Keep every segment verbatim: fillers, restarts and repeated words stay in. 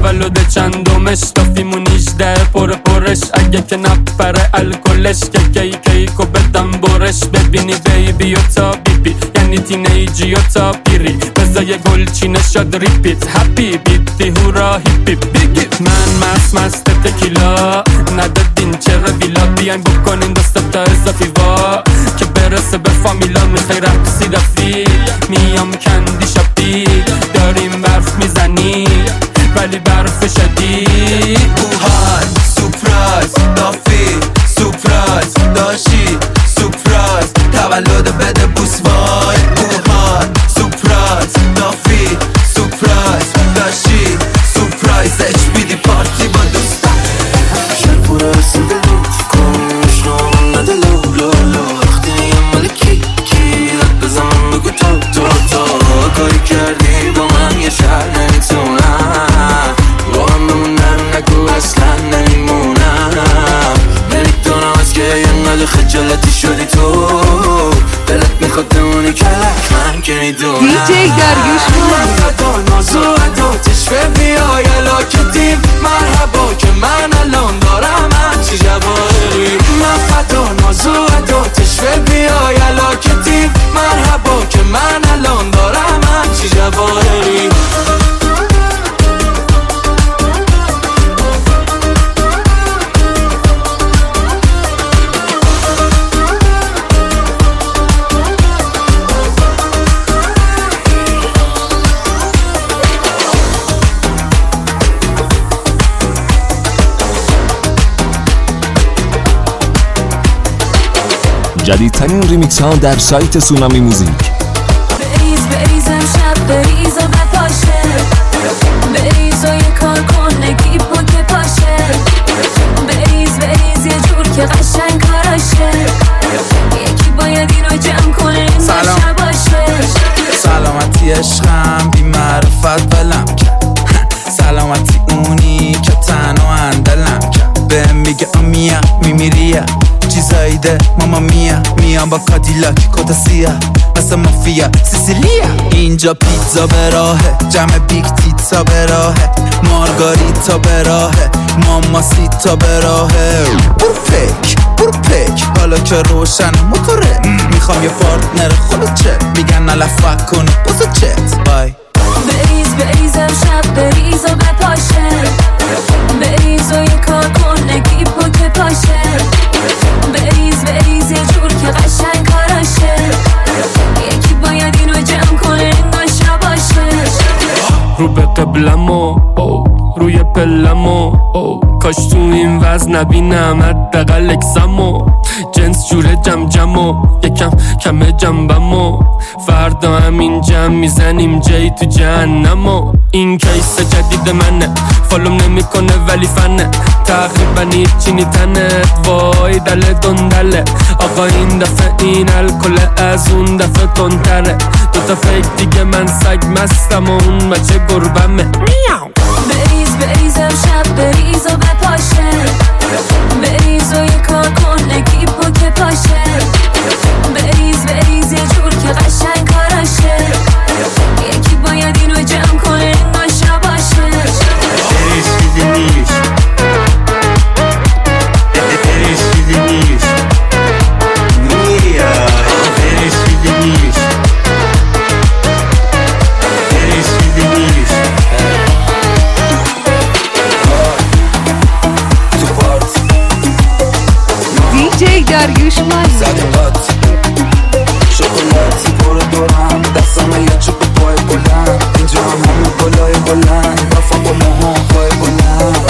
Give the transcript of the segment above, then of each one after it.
تولد چندمش تافیمون هجده پر پرش اگه که نپره الکلش که کی کیکو بدم برش ببینی بیبی و تا بیبی یعنی تینیجی و تا پیری بزای گلچینه شد ریپیت هپی بیتی هورا هیپی بیگی من مست مست تکیلا ندادین چرا ویلا بیاین بکنین دست تا اضافی وا که برسه به فامیلا میخوای رقصی رفی میام کندی شاپی داریم برف میزنی ولی برف شدید اوهان سپرایز دافی سپرایز داشی سپرایز تولد بده بوس وای اوهان سپرایز دافی سپرایز داشی سپرایز اچ بی دی پارتی با دوستا شرپور رسیده کنش رو نده لو لو لو وقتی مال کی کی رد بزن بگو تو تو تو کاری کردی با من یه شهر نمیتونم با هم بمونم نگو اصلا نمیمونم نمیدونم از که یه نده خجالتی شدی تو دلت میخواد بمونی کلک من که میدونم دیجی داریوش من قدا نازو عداتش بیای علاکتیم مرحبا که من الان دارم همچی جواهری من قدا نازو عداتش بیای علاکتیم مرحبا که من الان دارم همچی جواهری جدیدترین ریمیکس ها در سایت سونامی موزیک. بریز بریزم شب بریز و بپاشه بریز و یه کار کن نگی که پاشه بریز بریز یه جور که قشنگ کاراشه یکی باید اینو جمع کنه این باشه باشه سلامتی عشقم بی معرفت بلم کرد سلامتی اونی که تنها اندلم کرد بهم میگه امیا میمیریه چیزایی ده ماما میا میام با کادیلاک کتا سیاه مثل مافیا سیسیلیا اینجا پیتزا به راهه جمع بیگ تیتزا به راهه مارگاریتا به راهه ماما سیتا به راهه برو پک برو پک حالا که روشن موتوره میخوام یه پارتنر خودت چه میگن نلفت کنه بازو چت بای بریز بریزم شب بریز و بپاشه بریز و یه کار کن نگی که پاشه بریز بریز یه جور که قشنگ کاراشه یکی باید اینو جمع کنه این باشه باشه رو به قبلمو روی پلمو کاش تو این وزن نبینم حداقل اکسمو جنس جوره جم جمو یکم کمه جنبمو فردا همین جمع میزنیم جایی تو جهنمو این کیس جدید منه فالوم نمیکنه ولی فنه تقریبا هیچی نیتنت وای دل دندله آقا این دفعه این الکل از اون دفعه تندتره دوتا فیک دیگه من سگ مستم و اون بچه گربمه بریز بریزم شب بریز و بپاشه بریز و یه کار کن نگی که پاشه بریز بریز یه جور که قشنگ کاراشه یکی باید اینو جمع کنه این باشه باشه بریز چیزی نیست بریز چیزی نیست میای بریز چیزی نیست بریز چیزی نیست تو پارت دیجی داریوش مانی زدیم قط شکلاتی برو دورم دستم یه چوب پای بلند اینجا هم همه گلای بلند رفا با موها پای بلند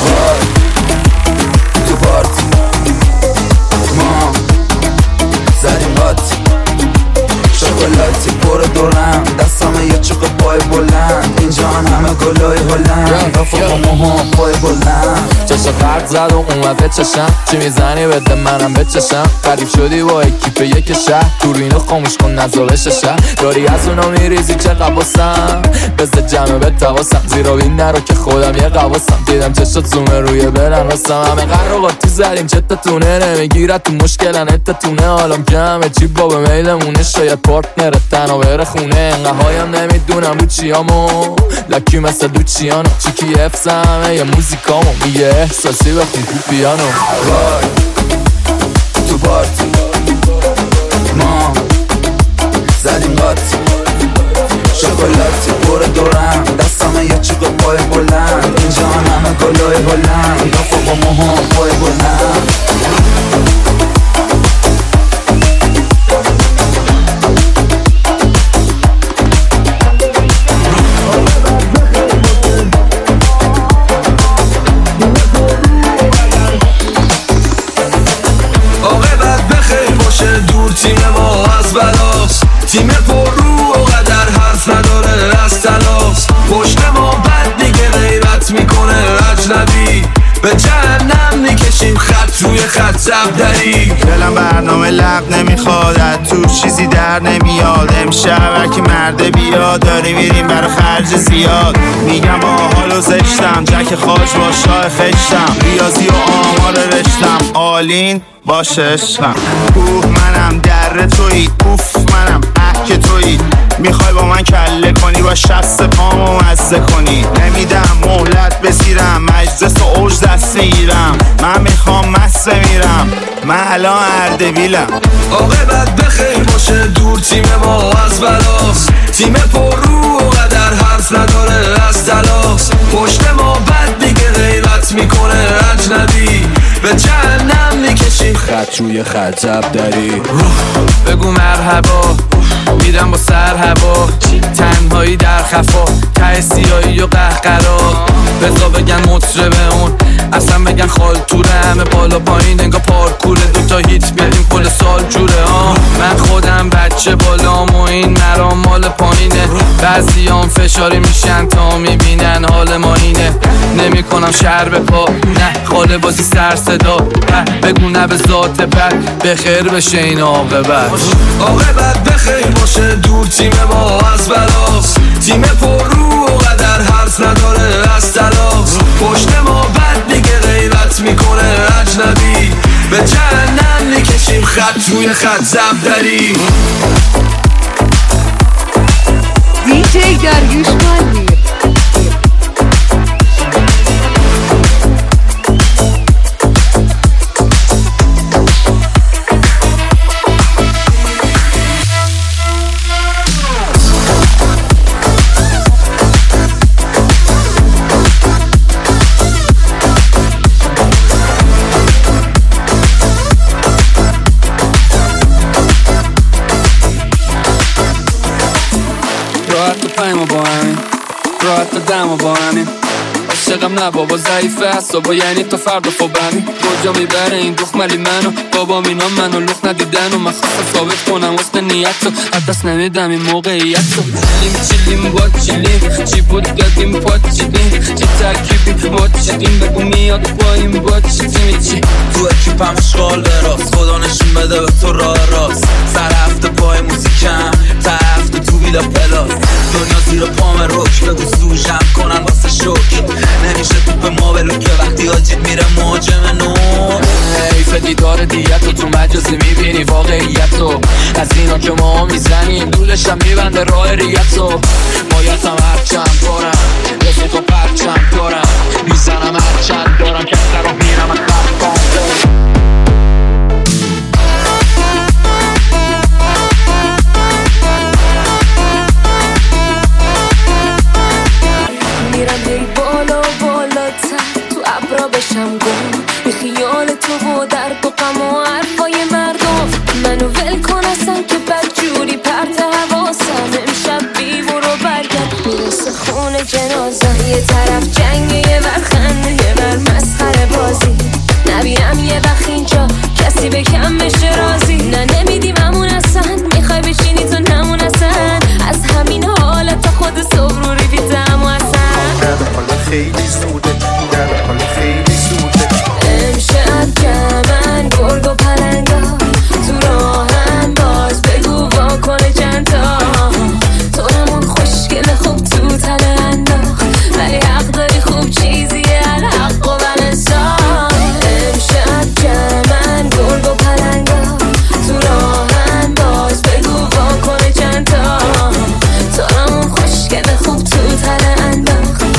تو پارت ما زدیم قط شکلاتی برو دورم دستم یه چوب پای بلند اینجا هم همه گلای بلند رفا با موها پای بلند چشا قرد زد و اومد به چشم چی میزنی بده منم به چشم قریب شدی با اکیپ یک شهر دوربینو خاموش کن نزا بشه شهر داری از اونا میریزی چه قباسم بزده جمعه به تواسم زیرا بین نرو که خودم یه قباسم دیدم چشات زومه روی برن راستم همه قرارات زدیم چتتونه نمیگیرد تو مشکلن اتتونه حالم کمه چی با به میلمونه شاید پارتنر تنها بره خونه انقه هایم نمیدونم رو چیامو لکی مثل دست لوچیانو چیکی حفظ همه یه موزیکامو میگه احساسی بخون تو پیانو. وای تو پارتی ما زدیم قاطی شکلاتی پر دورم دستم یه چوب پای بلند اینجا همه گلای بلند دافا با موها پای بلند. تیم ما از بلاس تیم پر رو و قدر حرف نداره از تلاس پشت ما بد دیگه غیبت میکنه اجنبی به جهنم میکشیم خط روی خط زبدری. دلم برنامه لب نمیخواد تو چیزی در نمیاد امشب هرکی مرده بیاد داری میریم برای خرج زیاد میگم با حال و زشتم جک خاج با شاه خشتم ریاضی و آمار رشتم آلین باشه عشقم. اوه منم در تویی اوف منم اه که تویی میخوای با من کله کنی با شست پامو مزه کنی نمیدم مهلت بسیرم مجلس و اوج دست میگیرم من میخوام مست میرم من الان اردبیلم. عاقبت بخیر باشه دور تیم ما از بلاس تیم پر رو و قدر حرف نداره از تلاس پشت ما بد دیگه غیبت میکنه اجنبی به جهنم میکشیم خط روی خط زبدری. بگو مرحبا میرم با سر هوا تنهایی در خفا ته سیایی و قهقرا بزا بگن مطربه اون اصلا بگن خالتوره همه بالا پایین انگا پارکوره دوتا هیت بیاریم کل سال جوره ها من خودم بچه بالام و این مرام مال پایینه بعضی هم فشاری میشن تا میبینن حال ما اینه نمی کنم شهر به پا نه خاله بازی سر صدا بگو نه به ذات بد بخیر بشه این عاقبت. عاقبت بخیر باشه دور تیم ما از بلاس تیم پر رو و قدر حرف نداره از تلاس پشت ما بد دیگه غیبت میکنه اجنبی به جهنم میکشیم خط روی خط زبدری. دیجی داریوش مانی دمو با همین عاشقم نه بابا ضعیفه حسابا یعنی تا فردا خوابمی کجا میبره این دخملی منو بابا اینا منو لخ ندیدن و من خواستم ثابت کنم حسن نیت رو از دست نمیدم این موقعیت رو چیلیم چیلیم با چیلیم چی بود دادیم پا چیلیم چی ترکیبی با چیلیم بگو میاد پاییم با چیلیم چی تو اکیپم شغال براست خدا نشون بده به تو راه راست سر هفته پای موزیکم تا هفته تو ویلا پلاس دنیا زیر پام روک بگو سوژم کنن واسه شوک نمیشه تو به ما بلو که وقتی آجید میره مهاجم نو حیف دیدار دیت رو تو مجازی میبینی واقعیت رو از اینا که ما میزنیم دولشم میبنده راه ریت رو بایدم هرچند دارم رسو تو پرچند دارم میزنم هرچند دارم که در رو میرم از خرکان میرم هی بالا بالا تر تو ابرا بشم گم به خیال تو و درد و غم و حرفای مردم منو ول کن اصلا که بدجوری پرت حواسم امشب بیو رو برگرد میرسه خونه جنازه یه طرف جنگه یه ور خنده یه ور مسخره بازی نبینم یه وقت اینجا کسی به کم بشه راضی نه نمیدیم همون اصلا میخوای بشینی تو نمون اصلا از همین حالت خود صبح رو ریدیدم و اصلا خیلی زوده در حال خیلی زوده امشب جمعن گرگ و پلنگا تو راهم باز بگو واکنه چند تا تو همون خوشگل خوب تو تله انداخت ولی حق داری خوب چیزیه الحق و بلنسان امشب جمعن گرگ و پلنگا تو راهم باز بگو واکنه چند تا تو همون خوشگل خوب تو تله انداخت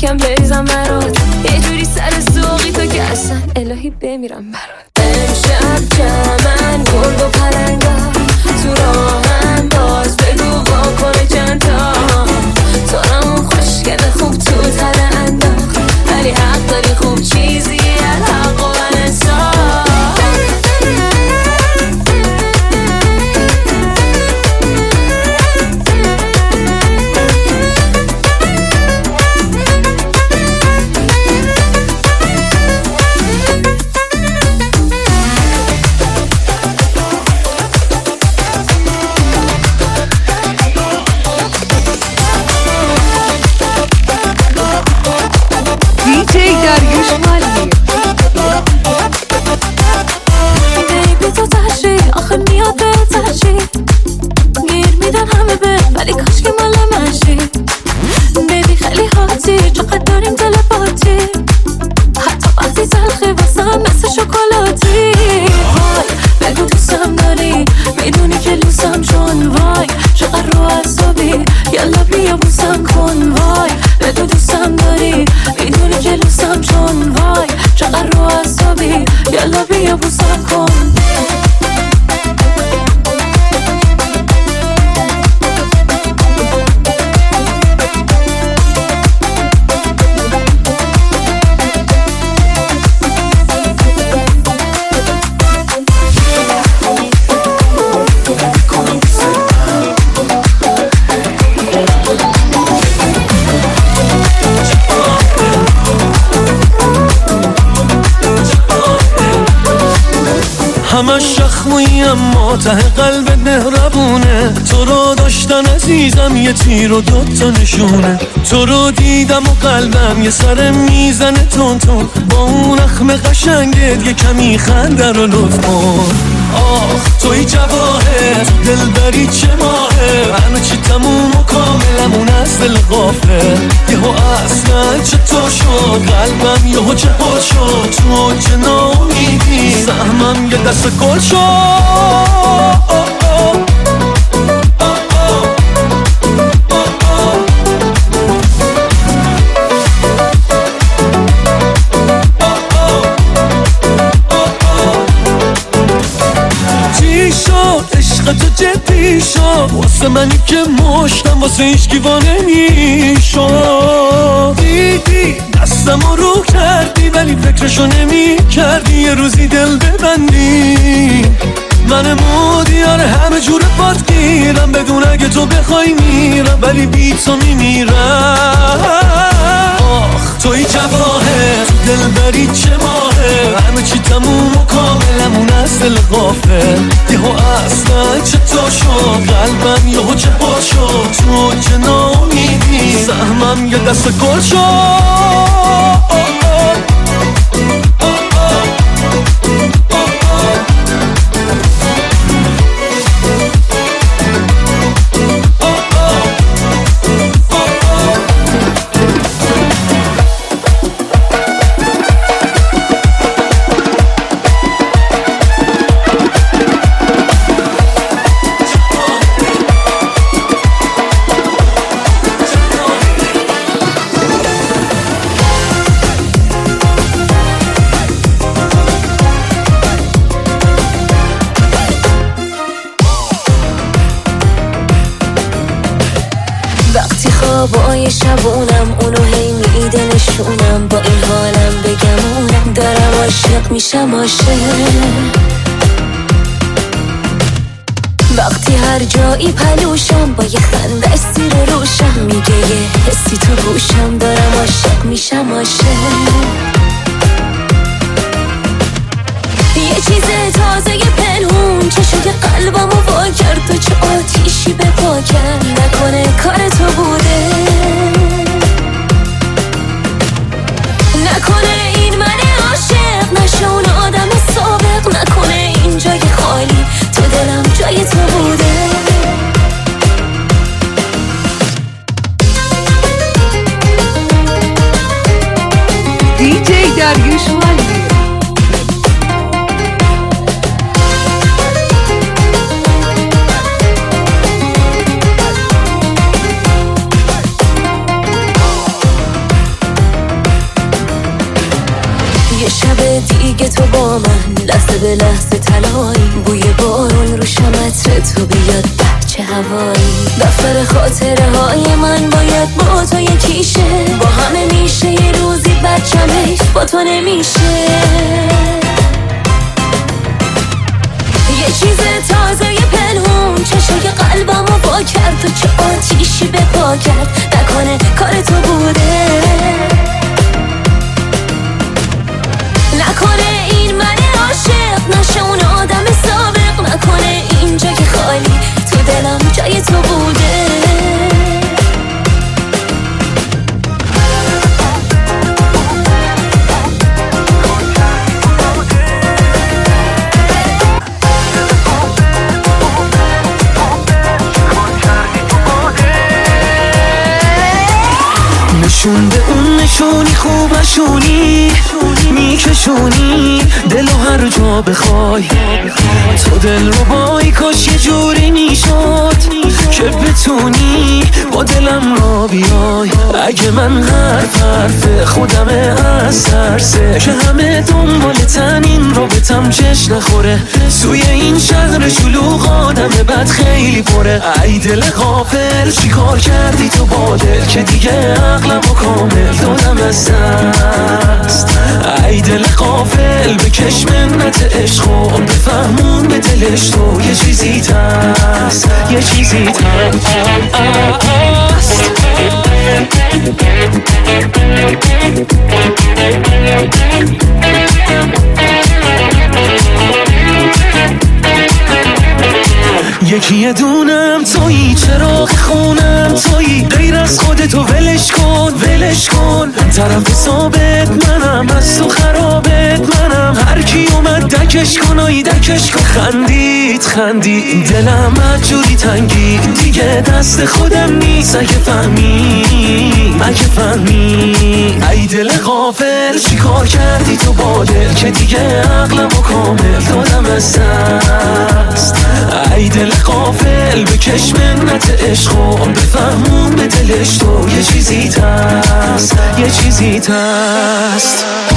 یکم بریزم برات، یه جوری سر سوقی تو که اصلا الهی بمیرم برات. امشب جمعن گرد و پرنگا تو راهم، باز بگو واکنه چند تا تارمون خوشگله خوب تو تره انداخت، ولی حق داری خوب چیزی الحق و انصاف. بیبی تو تحشی آخه میاد به تحشی، گیر میدن همه به ولی کاش که مال منشی. بیبی خیلی حاتی چقدر داریم تلپاتی، حتی وقتی تلخی واسم مثل شکلاتی. وای بگو دوستم داری، میدونی که لوسم چون وای چقدر رو عصبی، یالا بیا بوسم کن. وای بگو دوستم داری، میدونی که لوسم چون وای چقدر رو عصبی، یالا بیا بوسم کن. همش شخمویی اما ته قلبت مهربونه، تو رو داشتن عزیزم یه تیر و دوتا نشونه. تو رو دیدم و قلبم یه سر میزنه تون تون، با اون اخم قشنگت یه کمی خنده رو لطف کن. آخ توی جواهر دلبری چه ماهر، همه چی تموم و کاملمون از دل غافل. یهو اصلا چطور شد قلبم یهو چه حال شد، تو چه ناامیدی سهمم یه دست گل شد. تو جدی شد واسه منی که مشتم واسه هیچکی وا نمیشد. دیدی دستم رو کردی ولی فکرشو نمی کردی یه روزی دل ببندی. من مودیار همه جور پات گیرم، بدون اگه تو بخوای میرم ولی بی تو میمیرم. آخ توی جواهر دلبری چه ماهر، همه چی تموم و کاملمون از دل غافل. یهو اصلا چطور شد قلبم یهو چه حال شد، تو چه ناامیدی سهمم یه دست گل شد. خوابای شبونم اونو هی میده نشونم، با این حالم بگمونم دارم عاشق میشم عاشق. وقتی هر جایی پلوشم با یه خنده سیر روشم، میگه یه حسی تو گوشم دارم عاشق میشم عاشق. یه چیز تازه پنهون چشوی قلبمو وا کرد، تو چه آتیشی به پا کرد، نکنه کار تو بوده، نکنه این من عاشق نشه اون آدم سابق، نکنه این جای خالی تو دلم جای تو بوده. دیجی دریوش مالی. دیگه تو با من لحظه به لحظه تلایی، بوی بارون رو شمتر تو بیاد چه هوایی. دفتر خاطره های من باید با تو یکیشه، با همه میشه یه روزی بچم حیف با تو نمیشه. یه چیز تازه یه پنهون چشای قلبمو با کرد و چه آتیشی به پا کرد، نکنه کار تو بوده، نکنه این من عاشق نشه اون آدم سابق، نکنه اینجا که خالی تو دلم جای تو بوده. نشون به اون نشونی خوب نشونی میکشونی دلو هر جا بخوای، تو دل رو بای کاش یه جوری میشد که بتونی با دلم را بیای. اگه من حرف حرف خودمه از ترسه که همه دنبال تنین رو بتم چش نخوره، توی این شهر شلوغ آدم بد خیلی پره. ای دل غافل چی کار کردی تو با دل که دیگه عقلم و کامل دادم از دست. ای دل غافل بکش منت عشق و بفهمون به دلش تو یه چیزی تست، یه چیزی تست. یکی یه دونم تویی، چراغ خونم تویی، غیر از خودتو ولش کن ولش کن. طرف ثابت منم، از تو خرابت منم، هر کی اومد دکش کن آی دکش کن. خندید خندید دلم مجوری تنگی، دیگه دست خودم نیست اگه فهمی اگه فهمی. ای دل غافل چی کار کردی تو با دل که دیگه عقلم و کامل دادم از دست. ای دل غافل بکش منت عشق و بفهمون به دلش تو یه چیزی تست، یه چیزی تست.